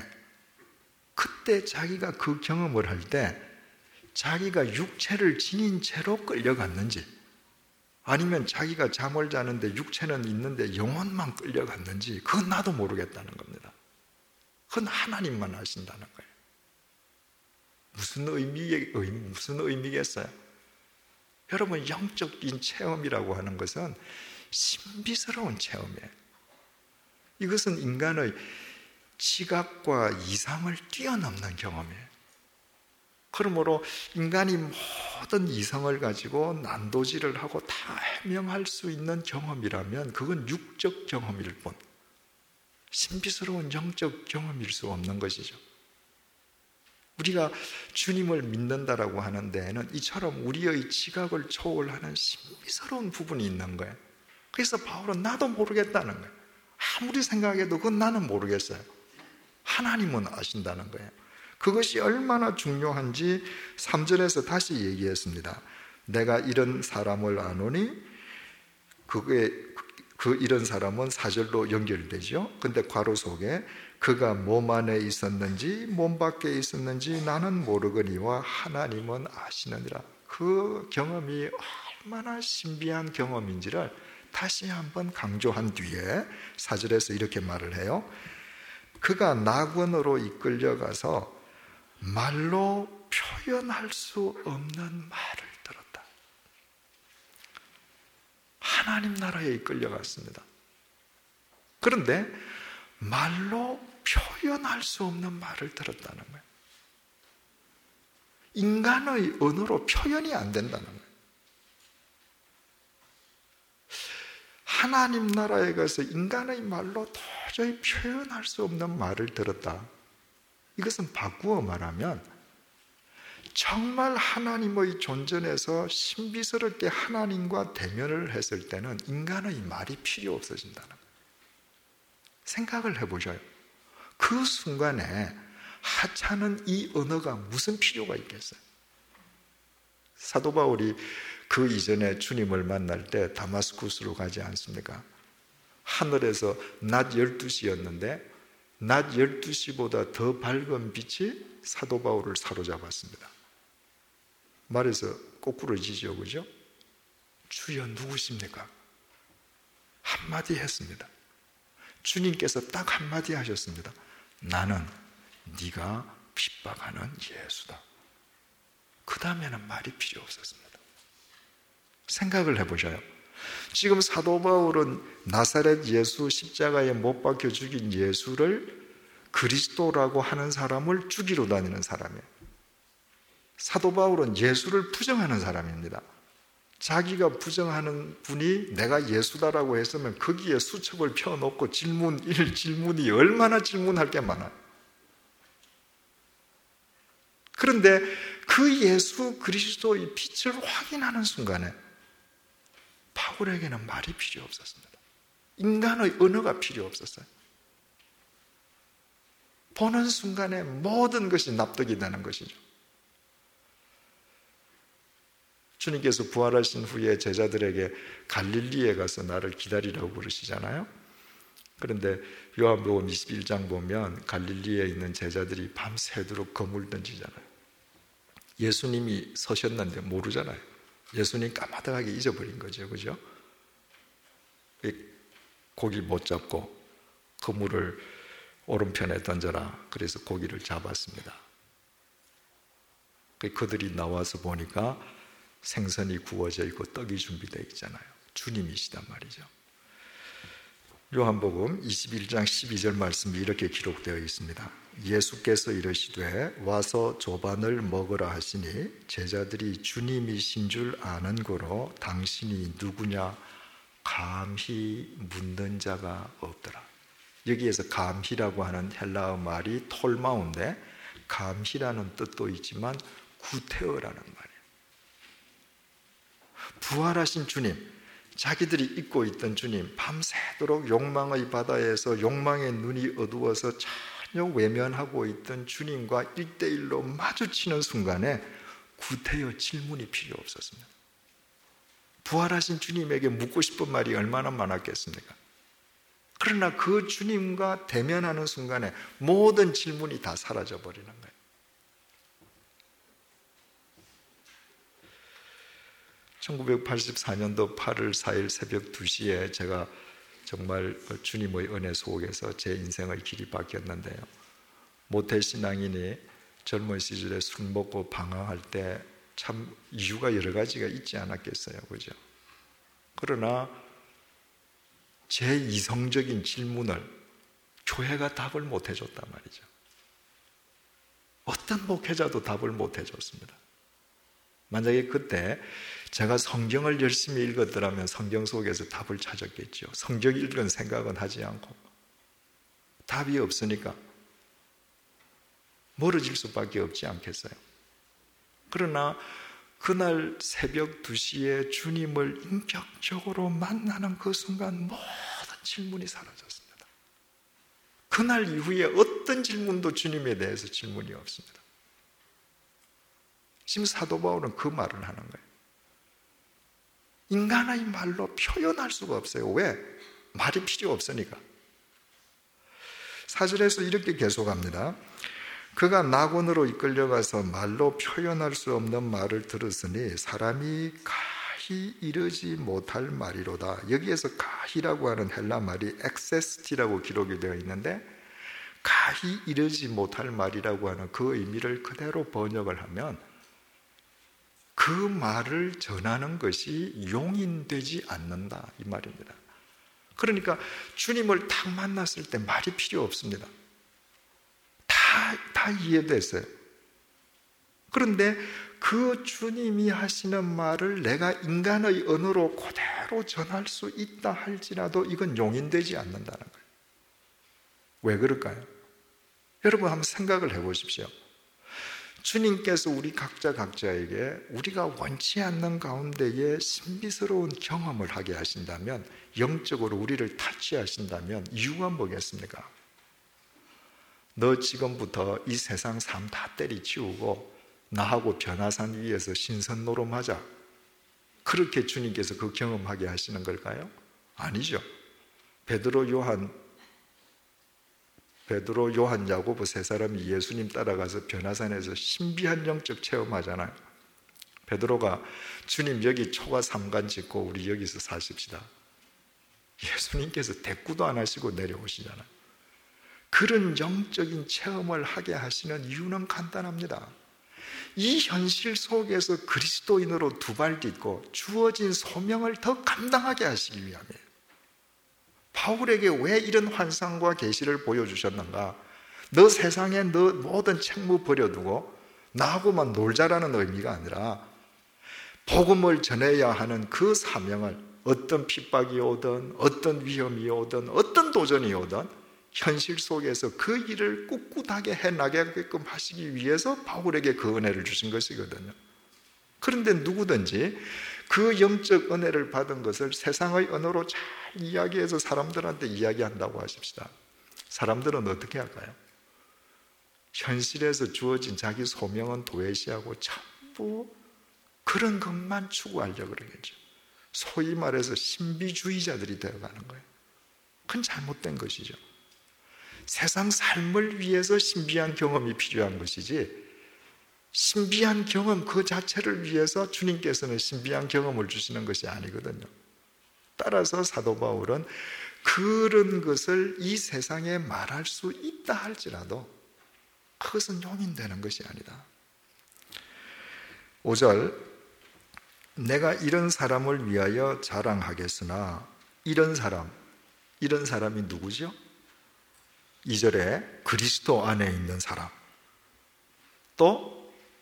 그때 자기가 그 경험을 할 때 자기가 육체를 지닌 채로 끌려갔는지 아니면 자기가 잠을 자는데 육체는 있는데 영혼만 끌려갔는지 그건 나도 모르겠다는 겁니다. 그건 하나님만 아신다는 거예요. 무슨 의미겠어요? 여러분, 영적인 체험이라고 하는 것은 신비스러운 체험이에요. 이것은 인간의 지각과 이상을 뛰어넘는 경험이에요. 그러므로 인간이 모든 이성을 가지고 난도질을 하고 다 해명할 수 있는 경험이라면 그건 육적 경험일 뿐, 신비스러운 영적 경험일 수 없는 것이죠. 우리가 주님을 믿는다라고 하는 데에는 이처럼 우리의 지각을 초월하는 신비스러운 부분이 있는 거예요. 그래서 바울은 나도 모르겠다는 거예요. 아무리 생각해도 그건 나는 모르겠어요. 하나님은 아신다는 거예요. 그것이 얼마나 중요한지 3절에서 다시 얘기했습니다. 내가 이런 사람을 아노니, 이런 사람은 4절로 연결되죠. 근데 괄호 속에 그가 몸 안에 있었는지 몸 밖에 있었는지 나는 모르거니와 하나님은 아시느니라. 그 경험이 얼마나 신비한 경험인지를 다시 한번 강조한 뒤에 4절에서 이렇게 말을 해요. 그가 낙원으로 이끌려가서 말로 표현할 수 없는 말을 들었다. 하나님 나라에 이끌려갔습니다. 그런데 말로 표현할 수 없는 말을 들었다는 거예요. 인간의 언어로 표현이 안 된다는 거예요. 하나님 나라에 가서 인간의 말로 도저히 표현할 수 없는 말을 들었다. 이것은 바꾸어 말하면 정말 하나님의 존전에서 신비스럽게 하나님과 대면을 했을 때는 인간의 말이 필요 없어진다는 거예요. 생각을 해보셔요. 그 순간에 하찮은 이 언어가 무슨 필요가 있겠어요? 사도 바울이 그 이전에 주님을 만날 때 다마스쿠스로 가지 않습니까? 하늘에서 낮 12시였는데 낮 12시보다 더 밝은 빛이 사도 바울을 사로잡았습니다. 말해서 꼬꾸러지죠, 그죠? 주여 누구십니까? 한마디 했습니다. 주님께서 딱 한마디 하셨습니다. 나는 네가 핍박하는 예수다. 그 다음에는 말이 필요 없었습니다. 생각을 해보셔요. 지금 사도 바울은 나사렛 예수, 십자가에 못 박혀 죽인 예수를 그리스도라고 하는 사람을 죽이러 다니는 사람이에요. 사도 바울은 예수를 부정하는 사람입니다. 자기가 부정하는 분이 내가 예수다라고 했으면 거기에 수첩을 펴놓고 질문 1, 질문이 얼마나 질문할 게 많아요. 그런데 그 예수 그리스도의 빛을 확인하는 순간에 바울에게는 말이 필요 없었습니다. 인간의 언어가 필요 없었어요. 보는 순간에 모든 것이 납득이 되는 것이죠. 주님께서 부활하신 후에 제자들에게 갈릴리에 가서 나를 기다리라고 그러시잖아요. 그런데 요한복음 21장 보면 갈릴리에 있는 제자들이 밤새도록 거물 던지잖아요. 예수님이 서셨는데 모르잖아요. 예수님 까마득하게 잊어버린 거죠. 그죠? 고기 못 잡고 그물을 오른편에 던져라. 그래서 고기를 잡았습니다. 그들이 나와서 보니까 생선이 구워져 있고 떡이 준비되어 있잖아요. 주님이시단 말이죠. 요한복음 21장 12절 말씀이 이렇게 기록되어 있습니다. 예수께서 이르시되 와서 조반을 먹으라 하시니 제자들이 주님이신 줄 아는 고로 당신이 누구냐 감히 묻는 자가 없더라. 여기에서 감히라고 하는 헬라어 말이 톨마우인데 감히라는 뜻도 있지만 구테어라는 말이에요. 부활하신 주님, 자기들이 잊고 있던 주님, 밤새도록 욕망의 바다에서 욕망의 눈이 어두워서 전혀 외면하고 있던 주님과 1대1로 마주치는 순간에 구태여 질문이 필요 없었습니다. 부활하신 주님에게 묻고 싶은 말이 얼마나 많았겠습니까? 그러나 그 주님과 대면하는 순간에 모든 질문이 다 사라져버리는 거예요. 1984년도 8월 4일 새벽 2시에 제가 정말 주님의 은혜 속에서 제 인생의 길이 바뀌었는데요. 모태신앙인이 젊은 시절에 술 먹고 방황할 때 참 이유가 여러 가지가 있지 않았겠어요, 그죠? 그러나 제 이성적인 질문을 교회가 답을 못 해줬단 말이죠. 어떤 목회자도 답을 못 해줬습니다. 만약에 그때 제가 성경을 열심히 읽었더라면 성경 속에서 답을 찾았겠죠. 성경 읽은 생각은 하지 않고 답이 없으니까 멀어질 수밖에 없지 않겠어요. 그러나 그날 새벽 2시에 주님을 인격적으로 만나는 그 순간 모든 질문이 사라졌습니다. 그날 이후에 어떤 질문도 주님에 대해서 질문이 없습니다. 지금 사도 바울은 그 말을 하는 거예요. 인간의 말로 표현할 수가 없어요. 왜? 말이 필요 없으니까. 4절에서 이렇게 계속합니다. 그가 낙원으로 이끌려가서 말로 표현할 수 없는 말을 들었으니 사람이 가히 이르지 못할 말이로다. 여기에서 가히라고 하는 헬라 말이 엑세스티라고 기록이 되어 있는데 가히 이르지 못할 말이라고 하는 그 의미를 그대로 번역을 하면 그 말을 전하는 것이 용인되지 않는다 이 말입니다. 그러니까 주님을 딱 만났을 때 말이 필요 없습니다. 다 이해됐어요. 그런데 그 주님이 하시는 말을 내가 인간의 언어로 그대로 전할 수 있다 할지라도 이건 용인되지 않는다는 거예요. 왜 그럴까요? 여러분 한번 생각을 해보십시오. 주님께서 우리 각자에게 우리가 원치 않는 가운데에 신비스러운 경험을 하게 하신다면, 영적으로 우리를 타치하신다면 이유가 뭐겠습니까? 너 지금부터 이 세상 삶 다 때리치우고 나하고 변화산 위에서 신선노름하자, 그렇게 주님께서 그 경험하게 하시는 걸까요? 아니죠. 베드로, 요한, 야고보 세 사람이 예수님 따라가서 변화산에서 신비한 영적 체험하잖아요. 베드로가 주님 여기 초가 삼간 짓고 우리 여기서 사십시다. 예수님께서 대꾸도 안 하시고 내려오시잖아요. 그런 영적인 체험을 하게 하시는 이유는 간단합니다. 이 현실 속에서 그리스도인으로 두 발 딛고 주어진 소명을 더 감당하게 하시기 위함이에요. 바울에게 왜 이런 환상과 계시를 보여주셨는가? 너 세상에 너 모든 책무 버려두고 나하고만 놀자라는 의미가 아니라 복음을 전해야 하는 그 사명을 어떤 핍박이 오든 어떤 위험이 오든 어떤 도전이 오든 현실 속에서 그 일을 꿋꿋하게 해나가게끔 하시기 위해서 바울에게 그 은혜를 주신 것이거든요. 그런데 누구든지 그 영적 은혜를 받은 것을 세상의 언어로 잘 이야기해서 사람들한테 이야기한다고 하십시다. 사람들은 어떻게 할까요? 현실에서 주어진 자기 소명은 도외시하고 전부 그런 것만 추구하려고 그러겠죠. 소위 말해서 신비주의자들이 되어가는 거예요. 그건 잘못된 것이죠. 세상 삶을 위해서 신비한 경험이 필요한 것이지, 신비한 경험 그 자체를 위해서 주님께서는 신비한 경험을 주시는 것이 아니거든요. 따라서 사도 바울은 그런 것을 이 세상에 말할 수 있다 할지라도 그것은 용인되는 것이 아니다. 5절, 내가 이런 사람을 위하여 자랑하겠으나, 이런 사람이 누구죠? 2절에 그리스도 안에 있는 사람, 또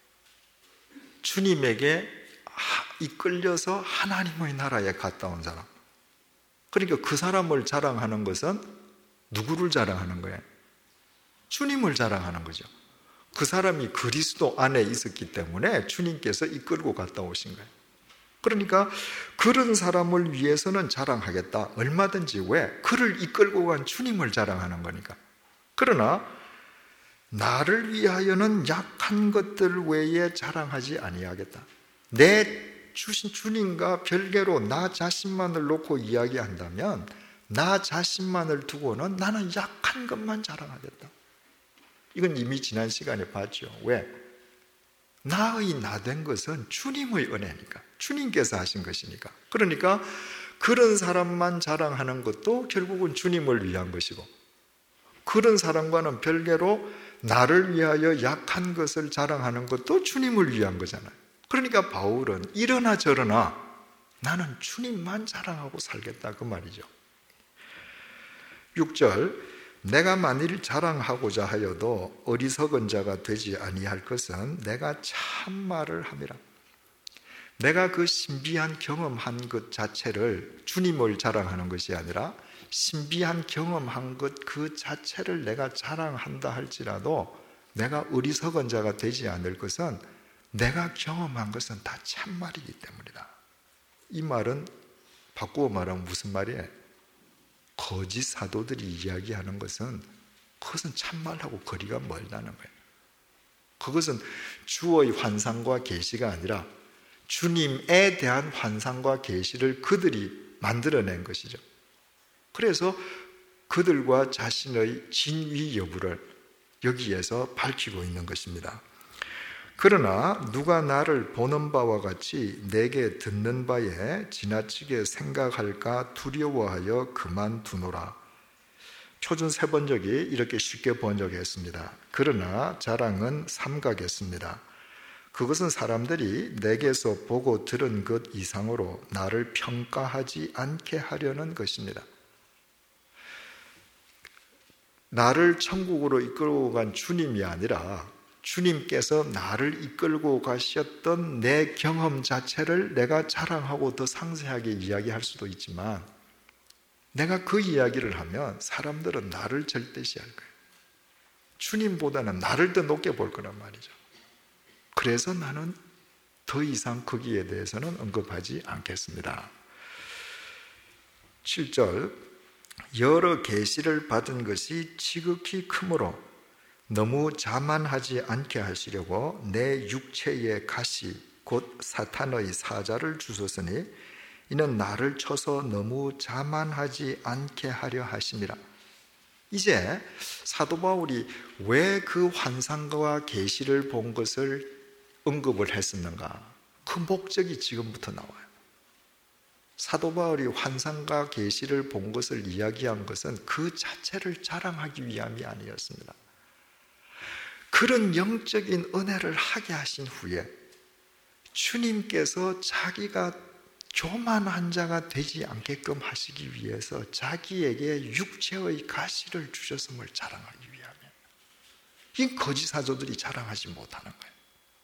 주님에게 이끌려서 하나님의 나라에 갔다 온 사람. 그러니까 그 사람을 자랑하는 것은 누구를 자랑하는 거예요? 주님을 자랑하는 거죠. 그 사람이 그리스도 안에 있었기 때문에 주님께서 이끌고 갔다 오신 거예요. 그러니까 그런 사람을 위해서는 자랑하겠다. 얼마든지. 왜? 그를 이끌고 간 주님을 자랑하는 거니까. 그러나 나를 위하여는 약한 것들 외에 자랑하지 아니하겠다. 내 주신 주님과 별개로 나 자신만을 놓고 이야기한다면 나 자신만을 두고는 나는 약한 것만 자랑하겠다. 이건 이미 지난 시간에 봤죠. 왜? 나의 나 된 것은 주님의 은혜니까, 주님께서 하신 것이니까. 그러니까 그런 사람만 자랑하는 것도 결국은 주님을 위한 것이고, 그런 사람과는 별개로 나를 위하여 약한 것을 자랑하는 것도 주님을 위한 거잖아요. 그러니까 바울은 이러나 저러나 나는 주님만 자랑하고 살겠다 그 말이죠. 6절 내가 만일 자랑하고자 하여도 어리석은 자가 되지 아니할 것은 내가 참말을 함이라. 내가 그 신비한 경험한 것 자체를 주님을 자랑하는 것이 아니라 신비한 경험한 것 그 자체를 내가 자랑한다 할지라도 내가 어리석은 자가 되지 않을 것은 내가 경험한 것은 다 참말이기 때문이다. 이 말은 바꾸어 말하면 무슨 말이에요? 거짓 사도들이 이야기하는 것은 그것은 참말하고 거리가 멀다는 거예요. 그것은 주의 환상과 계시가 아니라 주님에 대한 환상과 계시를 그들이 만들어낸 것이죠. 그래서 그들과 자신의 진위 여부를 여기에서 밝히고 있는 것입니다. 그러나 누가 나를 보는 바와 같이 내게 듣는 바에 지나치게 생각할까 두려워하여 그만두노라. 표준 세번역이 이렇게 쉽게 번역했습니다. 그러나 자랑은 삼가겠습니다. 그것은 사람들이 내게서 보고 들은 것 이상으로 나를 평가하지 않게 하려는 것입니다. 나를 천국으로 이끌고 간 주님이 아니라 주님께서 나를 이끌고 가셨던 내 경험 자체를 내가 자랑하고 더 상세하게 이야기할 수도 있지만 내가 그 이야기를 하면 사람들은 나를 절대시할 거예요. 주님보다는 나를 더 높게 볼 거란 말이죠. 그래서 나는 더 이상 거기에 대해서는 언급하지 않겠습니다. 7절 여러 계시를 받은 것이 지극히 크므로 너무 자만하지 않게 하시려고 내 육체의 가시 곧 사탄의 사자를 주셨으니 이는 나를 쳐서 너무 자만하지 않게 하려 하심이라. 이제 사도 바울이 왜 그 환상과 계시를 본 것을 언급을 했었는가? 그 목적이 지금부터 나와요. 사도 바울이 환상과 계시를 본 것을 이야기한 것은 그 자체를 자랑하기 위함이 아니었습니다. 그런 영적인 은혜를 하게 하신 후에 주님께서 자기가 교만한 자가 되지 않게끔 하시기 위해서 자기에게 육체의 가시를 주셨음을 자랑하기 위함이에요. 이 거짓 사도들이 자랑하지 못하는 거예요.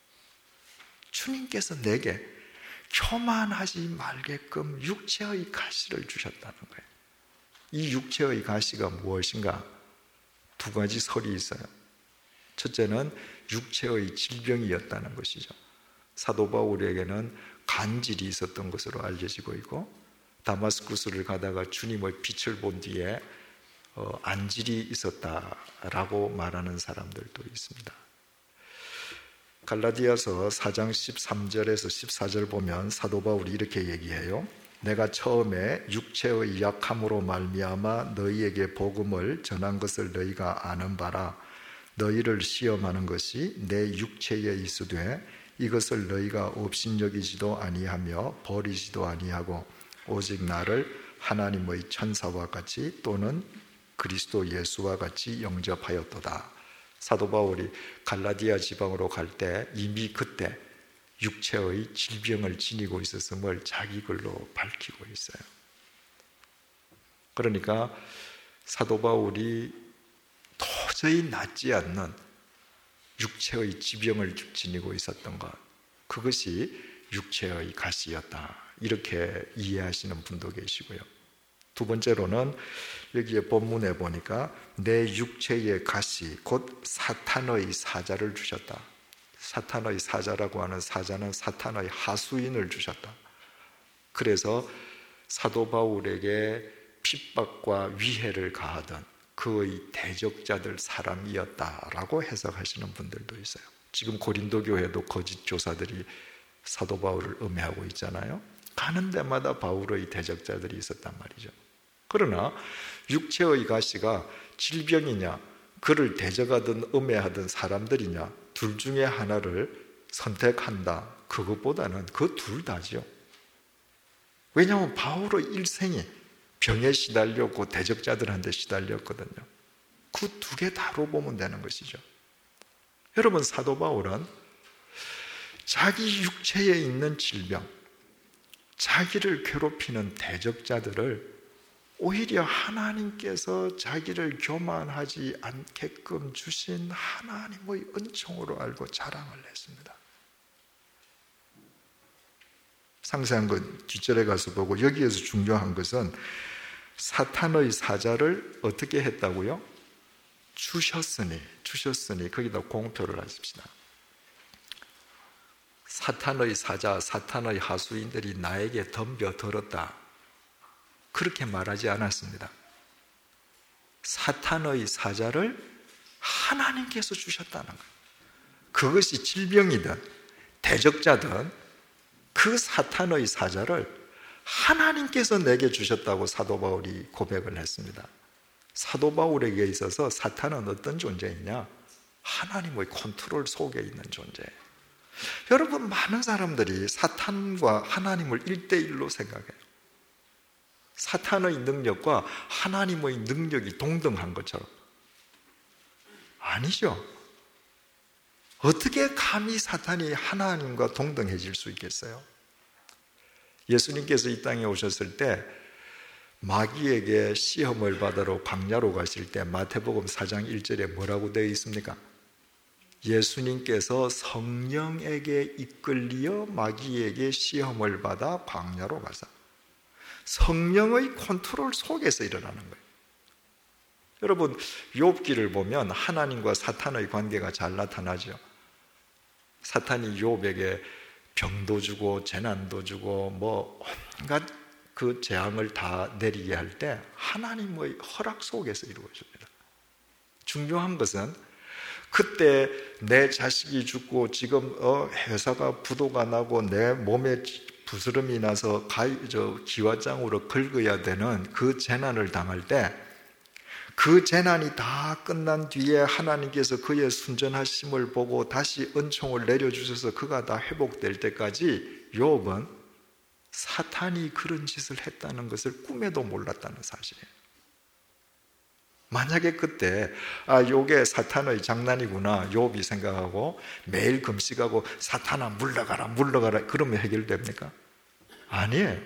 주님께서 내게 교만하지 말게끔 육체의 가시를 주셨다는 거예요. 이 육체의 가시가 무엇인가? 두 가지 설이 있어요. 첫째는 육체의 질병이었다는 것이죠. 사도 바울에게는 간질이 있었던 것으로 알려지고 있고 다마스쿠스를 가다가 주님의 빛을 본 뒤에 안질이 있었다라고 말하는 사람들도 있습니다. 갈라디아서 4장 13절에서 14절 보면 사도 바울이 이렇게 얘기해요. 내가 처음에 육체의 약함으로 말미암아 너희에게 복음을 전한 것을 너희가 아는 바라. 너희를 시험하는 것이 내 육체에 있으되 이것을 너희가 업신여기지도 아니하며 버리지도 아니하고 오직 나를 하나님의 천사와 같이 또는 그리스도 예수와 같이 영접하였도다. 사도 바울이 갈라디아 지방으로 갈 때 이미 그때 육체의 질병을 지니고 있었음을 자기 글로 밝히고 있어요. 그러니까 사도 바울이 도저히 낫지 않는 육체의 지병을 지니고 있었던 것, 그것이 육체의 가시였다. 이렇게 이해하시는 분도 계시고요. 두 번째로는 여기에 본문에 보니까 내 육체의 가시 곧 사탄의 사자를 주셨다. 사탄의 사자라고 하는 사자는 사탄의 하수인을 주셨다. 그래서 사도 바울에게 핍박과 위해를 가하던 그의 대적자들 사람이었다라고 해석하시는 분들도 있어요. 지금 고린도 교회도 거짓 교사들이 사도 바울을 음해하고 있잖아요. 가는 데마다 바울의 대적자들이 있었단 말이죠. 그러나 육체의 가시가 질병이냐 그를 대적하든 음해하든 사람들이냐 둘 중에 하나를 선택한다. 그것보다는 그 둘 다죠. 왜냐하면 바울의 일생이 병에 시달렸고 대적자들한테 시달렸거든요. 그 두 개 다로 보면 되는 것이죠. 여러분, 사도 바울은 자기 육체에 있는 질병, 자기를 괴롭히는 대적자들을 오히려 하나님께서 자기를 교만하지 않게끔 주신 하나님의 은총으로 알고 자랑을 했습니다. 상세한 건 뒷절에 가서 보고, 여기에서 중요한 것은 사탄의 사자를 어떻게 했다고요? 주셨으니 거기다 공표를 하십시다. 사탄의 사자, 사탄의 하수인들이 나에게 덤벼들었다, 그렇게 말하지 않았습니다. 사탄의 사자를 하나님께서 주셨다는 거예요. 그것이 질병이든 대적자든 그 사탄의 사자를 하나님께서 내게 주셨다고 사도 바울이 고백을 했습니다. 사도 바울에게 있어서 사탄은 어떤 존재이냐? 하나님의 컨트롤 속에 있는 존재예요. 여러분, 많은 사람들이 사탄과 하나님을 1대1로 생각해요. 사탄의 능력과 하나님의 능력이 동등한 것처럼. 아니죠. 어떻게 감히 사탄이 하나님과 동등해질 수 있겠어요? 예수님께서 이 땅에 오셨을 때 마귀에게 시험을 받으러 광야로 가실 때 마태복음 4장 1절에 뭐라고 되어 있습니까? 예수님께서 성령에게 이끌리어 마귀에게 시험을 받아 광야로 가사, 성령의 컨트롤 속에서 일어나는 거예요. 여러분, 욥기를 보면 하나님과 사탄의 관계가 잘 나타나죠. 사탄이 욥에게 병도 주고 재난도 주고 뭐 온갖 그 재앙을 다 내리게 할 때 하나님의 허락 속에서 이루어집니다. 중요한 것은 그때 내 자식이 죽고 지금 회사가 부도가 나고 내 몸에 부스럼이 나서 기와장으로 긁어야 되는 그 재난을 당할 때, 그 재난이 다 끝난 뒤에 하나님께서 그의 순전하심을 보고 다시 은총을 내려주셔서 그가 다 회복될 때까지 욥은 사탄이 그런 짓을 했다는 것을 꿈에도 몰랐다는 사실이에요. 만약에 그때 요게 사탄의 장난이구나 욥이 생각하고 매일 금식하고 사탄아 물러가라 그러면 해결됩니까? 아니에요.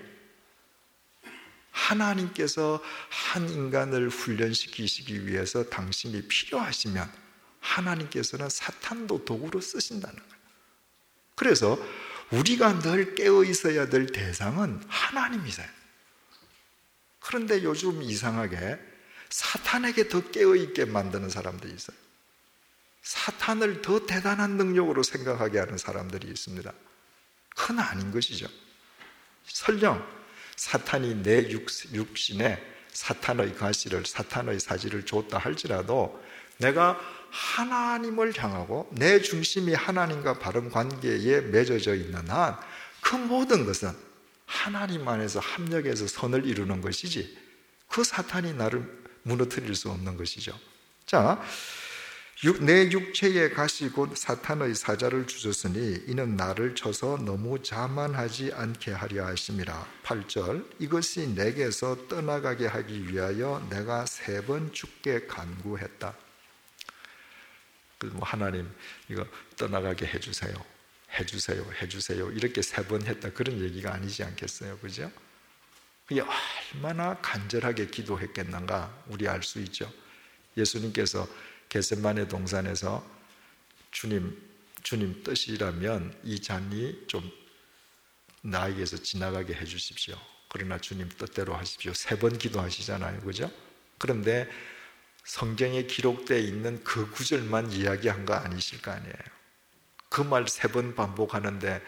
하나님께서 한 인간을 훈련시키시기 위해서 당신이 필요하시면 하나님께서는 사탄도 도구로 쓰신다는 거예요. 그래서 우리가 늘 깨어 있어야 될 대상은 하나님이세요. 그런데 요즘 이상하게 사탄에게 더 깨어있게 만드는 사람들이 있어요. 사탄을 더 대단한 능력으로 생각하게 하는 사람들이 있습니다. 그건 아닌 것이죠. 설령 사탄이 내 육신에 사탄의 가시를, 사탄의 사지를 줬다 할지라도 내가 하나님을 향하고 내 중심이 하나님과 바른 관계에 맺어져 있는 한 그 모든 것은 하나님 안에서 합력해서 선을 이루는 것이지 그 사탄이 나를 무너뜨릴 수 없는 것이죠. 자, 내 육체에 가시 곧 사탄의 사자를 주셨으니 이는 나를 쳐서 너무 자만하지 않게 하려 하심이라. 8절, 이것이 내게서 떠나가게 하기 위하여 내가 3번 주께 간구했다. 하나님 이거 떠나가게 해주세요 이렇게 3번 했다, 그런 얘기가 아니지 않겠어요? 그죠? 그게 얼마나 간절하게 기도했겠는가 우리 알 수 있죠. 예수님께서 겟세마네 동산에서 주님 뜻이라면 이 잔이 좀 나에게서 지나가게 해주십시오. 그러나 주님 뜻대로 하십시오. 3번 기도하시잖아요. 그죠? 그런데 성경에 기록되어 있는 그 구절만 이야기한 거 아니실 거 아니에요. 그 말 3번 반복하는데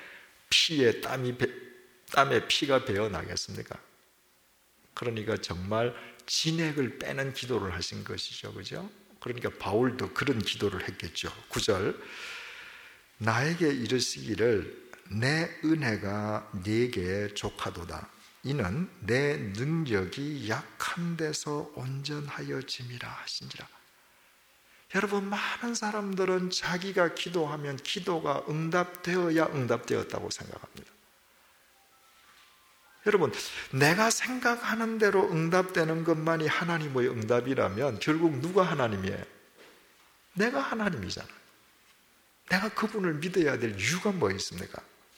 땀에 피가 배어 나겠습니까? 그러니까 정말 진액을 빼는 기도를 하신 것이죠. 그죠? 그러니까 바울도 그런 기도를 했겠죠. 9절, 나에게 이르시기를 내 은혜가 네게 족하도다. 이는 내 능력이 약한 데서 온전하여짐이라 하신지라. 여러분, 많은 사람들은 자기가 기도하면 기도가 응답되어야 응답되었다고 생각합니다. 여러분, 내가 생각하는 대로 응답되는 것만이 하나님의 응답이라면 결국 누가 하나님이에요? 내가 하나님이잖아요. 내가 그분을 믿어야 될 이유가 뭐 있습니까?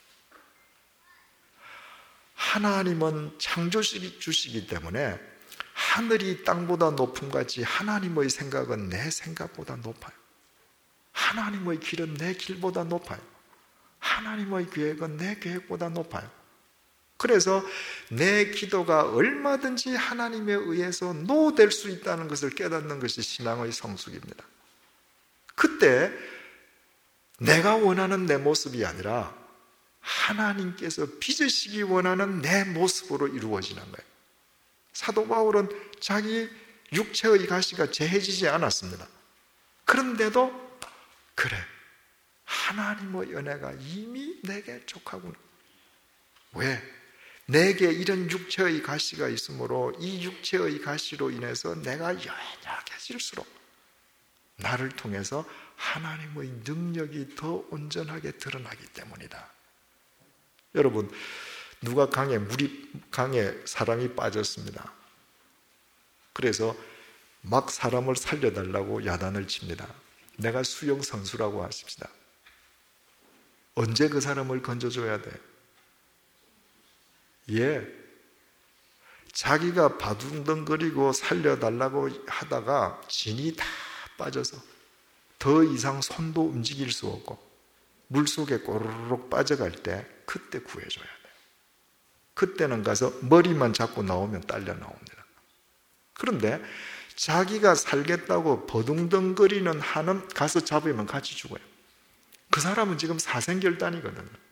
하나님은 창조주시기 때문에 하늘이 땅보다 높음 같이 하나님의 생각은 내 생각보다 높아요. 하나님의 길은 내 길보다 높아요. 하나님의 계획은 내 계획보다 높아요. 그래서 내 기도가 얼마든지 하나님에 의해서 노될 수 있다는 것을 깨닫는 것이 신앙의 성숙입니다. 그때 내가 원하는 내 모습이 아니라 하나님께서 빚으시기 원하는 내 모습으로 이루어지는 거예요. 사도 바울은 자기 육체의 가시가 재해지지 않았습니다. 그런데도 그래, 하나님의 은혜가 이미 내게 족하구나. 왜? 내게 이런 육체의 가시가 있으므로 이 육체의 가시로 인해서 내가 연약해질수록 나를 통해서 하나님의 능력이 더 온전하게 드러나기 때문이다. 여러분, 누가 강에 사람이 빠졌습니다. 그래서 막 사람을 살려달라고 야단을 칩니다. 내가 수영 선수라고 하십시다. 언제 그 사람을 건져줘야 돼? 자기가 바둥덩거리고 살려달라고 하다가 진이 다 빠져서 더 이상 손도 움직일 수 없고 물속에 꼬르륵 빠져갈 때 그때 구해줘야 돼요. 그때는 가서 머리만 잡고 나오면 딸려 나옵니다. 그런데 자기가 살겠다고 버둥덩거리는 한은 가서 잡으면 같이 죽어요. 그 사람은 지금 사생결단이거든요.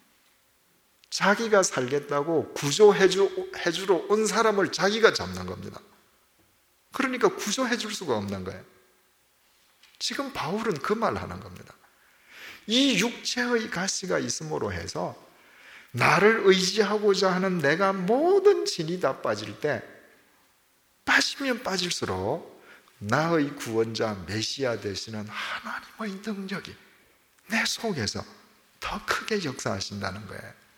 자기가 살겠다고 구조해주러 온 사람을 자기가 잡는 겁니다. 그러니까 구조해줄 수가 없는 거예요. 지금 바울은 그 말 하는 겁니다. 이 육체의 가시가 있음으로 해서 나를 의지하고자 하는 내가 모든 진이 다 빠질 때 빠지면 빠질수록 나의 구원자 메시아 되시는 하나님의 능력이 내 속에서 더 크게 역사하신다는 거예요.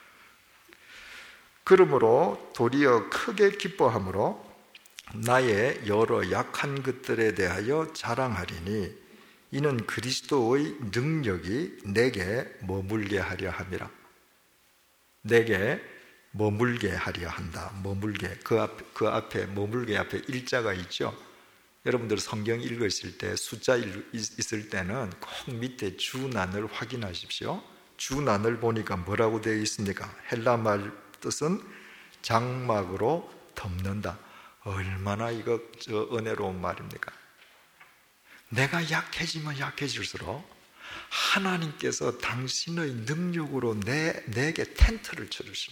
그러므로 도리어 크게 기뻐함으로 나의 여러 약한 것들에 대하여 자랑하리니 이는 그리스도의 능력이 내게 머물게 하려 함이라. 내게 머물게 하려 한다. 머물게. 그 앞에 머물게 앞에 일자가 있죠. 여러분들 성경 읽으실 때 숫자 있을 때는 꼭 밑에 주난을 확인하십시오. 주난을 보니까 뭐라고 되어 있습니까? 헬라 말 뜻은 장막으로 덮는다. 얼마나 이거 은혜로운 말입니까? 내가 약해지면 약해질수록 하나님께서 당신의 능력으로 내게 텐트를 쳐주시는,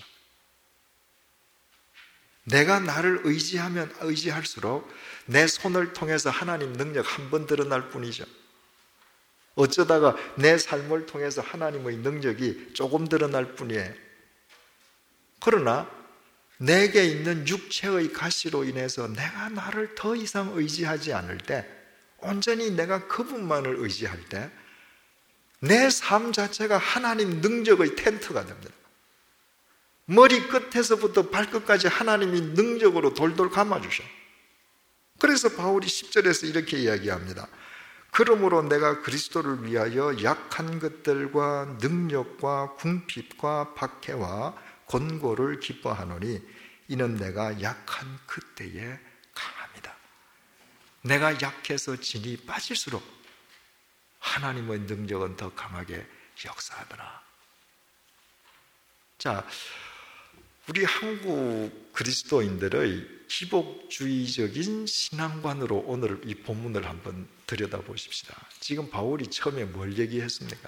내가 나를 의지하면 의지할수록 내 손을 통해서 하나님 능력 한 번 드러날 뿐이죠. 어쩌다가 내 삶을 통해서 하나님의 능력이 조금 드러날 뿐이에요. 그러나 내게 있는 육체의 가시로 인해서 내가 나를 더 이상 의지하지 않을 때, 온전히 내가 그분만을 의지할 때 내 삶 자체가 하나님 능력의 텐트가 됩니다. 머리 끝에서부터 발끝까지 하나님이 능력으로 돌돌 감아주셔. 그래서 바울이 10절에서 이렇게 이야기합니다. 그러므로 내가 그리스도를 위하여 약한 것들과 능력과 궁핍과 박해와 권고를 기뻐하노니 이는 내가 약한 그때에 강합니다. 내가 약해서 진이 빠질수록 하나님의 능력은 더 강하게 역사하더라. 자, 우리 한국 그리스도인들의 기복주의적인 신앙관으로 오늘 이 본문을 한번 들여다보십시다. 지금 바울이 처음에 뭘 얘기했습니까?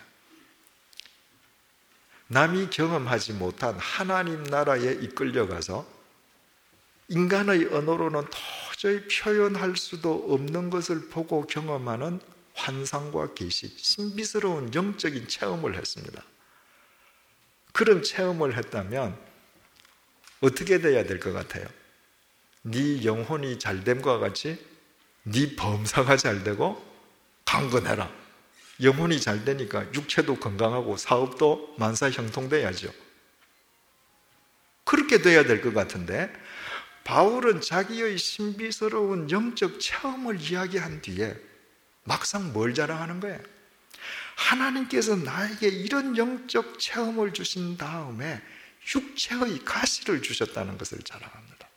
남이 경험하지 못한 하나님 나라에 이끌려가서 인간의 언어로는 도저히 표현할 수도 없는 것을 보고 경험하는 환상과 계시, 신비스러운 영적인 체험을 했습니다. 그런 체험을 했다면 어떻게 돼야 될 것 같아요? 네 영혼이 잘됨과 같이 네 범사가 잘되고 강건해라. 영혼이 잘되니까 육체도 건강하고 사업도 만사형통돼야죠. 그렇게 돼야 될 것 같은데 바울은 자기의 신비스러운 영적 체험을 이야기한 뒤에 막상 뭘 자랑하는 거예요? 하나님께서 나에게 이런 영적 체험을 주신 다음에 육체의 가시를 주셨다는 것을 자랑합니다.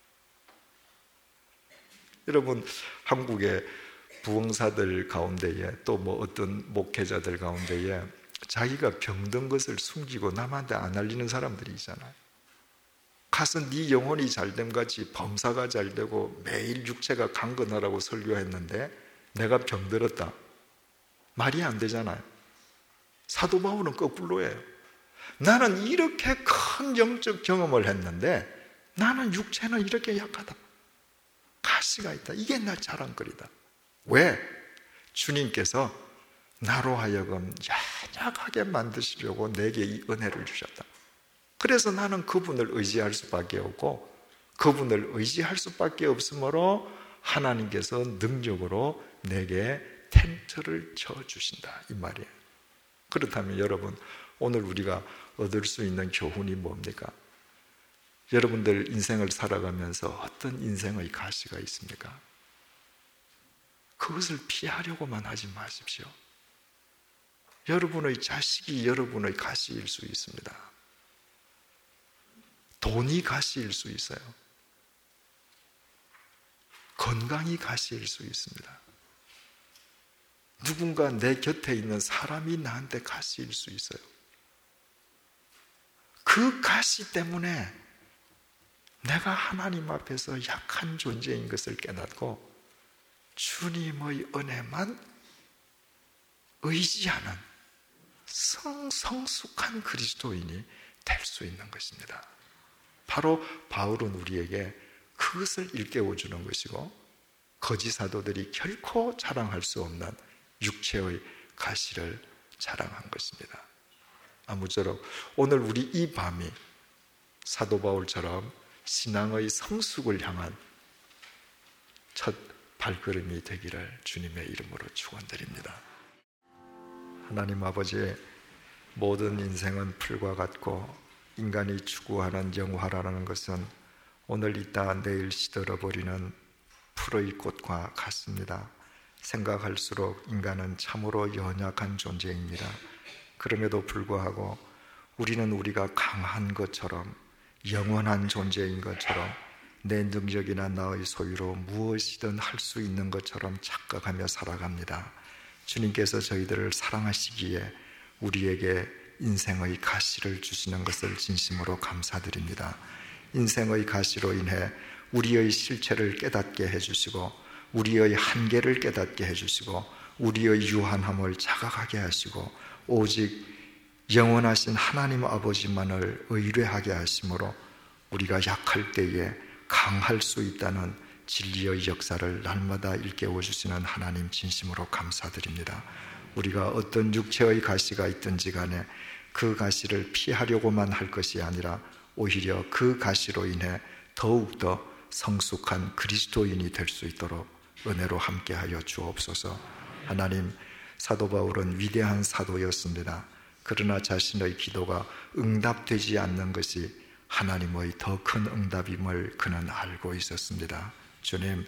여러분, 한국의 부흥사들 가운데에 또 어떤 목회자들 가운데에 자기가 병든 것을 숨기고 남한테 안 알리는 사람들이 있잖아요. 가서 네 영혼이 잘됨 같이 범사가 잘되고 매일 육체가 강건하라고 설교했는데 내가 병들었다. 말이 안 되잖아요. 사도 바울은 거꾸로예요. 나는 이렇게 큰 영적 경험을 했는데 나는 육체는 이렇게 약하다. 가시가 있다. 이게 나 자랑거리다. 왜? 주님께서 나로 하여금 연약하게 만드시려고 내게 이 은혜를 주셨다. 그래서 나는 그분을 의지할 수밖에 없고, 그분을 의지할 수밖에 없으므로 하나님께서 능력으로 내게 텐트를 쳐주신다, 이 말이에요. 그렇다면 여러분, 오늘 우리가 얻을 수 있는 교훈이 뭡니까? 여러분들 인생을 살아가면서 어떤 인생의 가시가 있습니까? 그것을 피하려고만 하지 마십시오. 여러분의 자식이 여러분의 가시일 수 있습니다. 돈이 가시일 수 있어요. 건강이 가시일 수 있습니다. 누군가 내 곁에 있는 사람이 나한테 가시일 수 있어요. 그 가시 때문에 내가 하나님 앞에서 약한 존재인 것을 깨닫고 주님의 은혜만 의지하는 성숙한 그리스도인이 될 수 있는 것입니다. 바로 바울은 우리에게 그것을 일깨워주는 것이고, 거짓 사도들이 결코 자랑할 수 없는 육체의 가시를 자랑한 것입니다. 아무쪼록 오늘 우리 이 밤이 사도 바울처럼 신앙의 성숙을 향한 첫 발걸음이 되기를 주님의 이름으로 축원드립니다. 하나님 아버지, 모든 인생은 풀과 같고 인간이 추구하는 영화라는 것은 오늘 있다 내일 시들어버리는 풀의 꽃과 같습니다. 생각할수록 인간은 참으로 연약한 존재입니다. 그럼에도 불구하고 우리는 우리가 강한 것처럼, 영원한 존재인 것처럼, 내 능력이나 나의 소유로 무엇이든 할 수 있는 것처럼 착각하며 살아갑니다. 주님께서 저희들을 사랑하시기에 우리에게 인생의 가시를 주시는 것을 진심으로 감사드립니다. 인생의 가시로 인해 우리의 실체를 깨닫게 해주시고, 우리의 한계를 깨닫게 해주시고, 우리의 유한함을 자각하게 하시고, 오직 영원하신 하나님 아버지만을 의뢰하게 하심으로 우리가 약할 때에 강할 수 있다는 진리의 역사를 날마다 일깨워 주시는 하나님 진심으로 감사드립니다. 우리가 어떤 육체의 가시가 있든지 간에 그 가시를 피하려고만 할 것이 아니라 오히려 그 가시로 인해 더욱더 성숙한 그리스도인이 될 수 있도록 은혜로 함께하여 주옵소서. 하나님, 사도 바울은 위대한 사도였습니다. 그러나 자신의 기도가 응답되지 않는 것이 하나님의 더 큰 응답임을 그는 알고 있었습니다. 주님,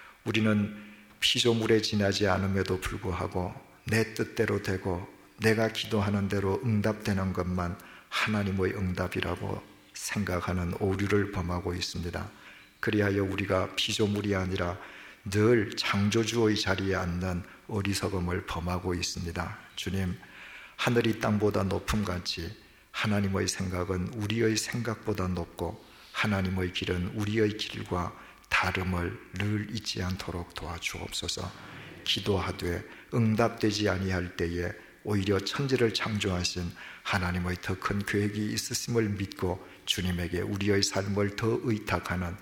우리는 피조물에 지나지 않음에도 불구하고 내 뜻대로 되고 내가 기도하는 대로 응답되는 것만 하나님의 응답이라고 생각하는 오류를 범하고 있습니다. 그리하여 우리가 피조물이 아니라 늘 창조주의 자리에 앉는 어리석음을 범하고 있습니다. 주님, 하늘이 땅보다 높음같이 하나님의 생각은 우리의 생각보다 높고 하나님의 길은 우리의 길과 다름을 늘 잊지 않도록 도와주옵소서. 기도하되 응답되지 아니할 때에 오히려 천지를 창조하신 하나님의 더 큰 계획이 있으심을 믿고 주님에게 우리의 삶을 더 의탁하는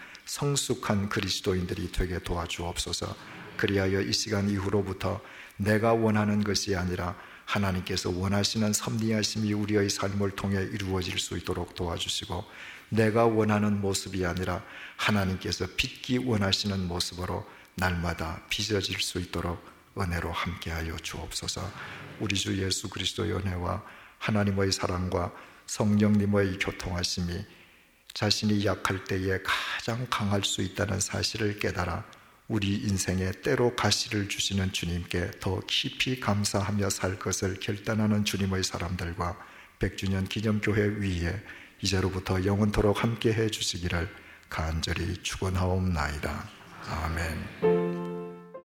성숙한 그리스도인들이 되게 도와주옵소서. 그리하여 이 시간 이후로부터 내가 원하는 것이 아니라 하나님께서 원하시는 섭리하심이 우리의 삶을 통해 이루어질 수 있도록 도와주시고, 내가 원하는 모습이 아니라 하나님께서 빚기 원하시는 모습으로 날마다 빚어질 수 있도록 은혜로 함께하여 주옵소서. 우리 주 예수 그리스도의 은혜와 하나님의 사랑과 성령님의 교통하심이 자신이 약할 때에 가장 강할 수 있다는 사실을 깨달아 우리 인생에 때로 가시를 주시는 주님께 더 깊이 감사하며 살 것을 결단하는 주님의 사람들과 100주년 기념교회 위에 이제로부터 영원토록 함께해 주시기를 간절히 축원하옵나이다. 아멘.